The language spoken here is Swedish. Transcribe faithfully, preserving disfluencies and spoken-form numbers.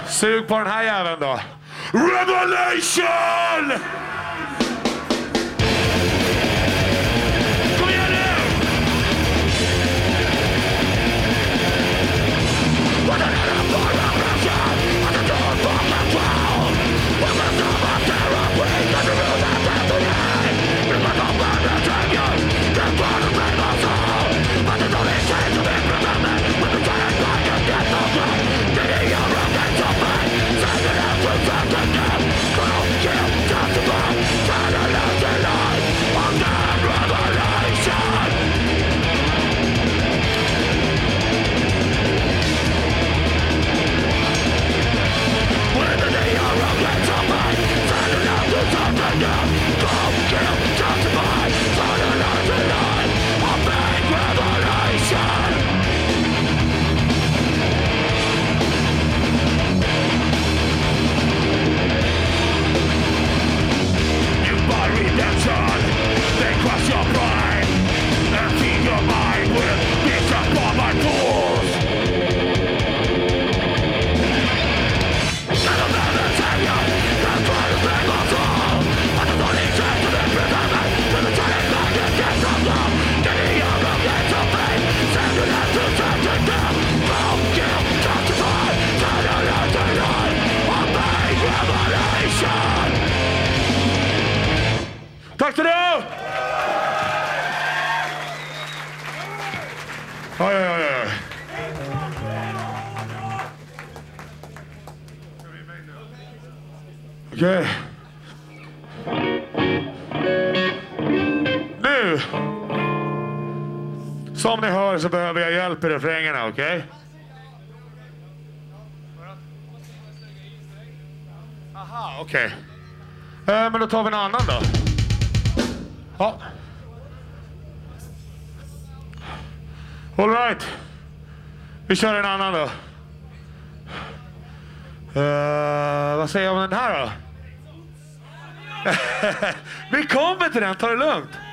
Sug på den här jäveln då. Revelation! Kom igen nu! What an revelation! What a door for control! What a door for terror! We got the rules of death today! We got the blood of champions! The blood of rainbow soul! But there's only change to be protected! When the giant lion gets no blood! Getting your room gets so bad! Send it out to second death! Kill, kill, justify! Turn it out to life! On that revelation! When the day your room gets so bad! Send it out to second death! Kill, kill, justify! Turn it out to life! On that revelation! By redemption, they crush your pride and feed your mind with disappointment tools. None of them is savior, that's why the thing goes wrong. But there's only chance to be presented to the giant lion gets from love. Getting your room gets so big, send it out to certain death. Kill, kill, justify, turn it out to life. Obey revelation. Tack till dig! Oj, oj, oj, oj. Okej. Nu! Som ni hör så behöver jag hjälp i refrängerna, okej? Okay? Aha, okej. Okay. Eh, men då tar vi en annan då. Ja. All right. Vi kör en annan då. Uh, vad säger jag om den här då? Vi kommer till den, ta det lugnt.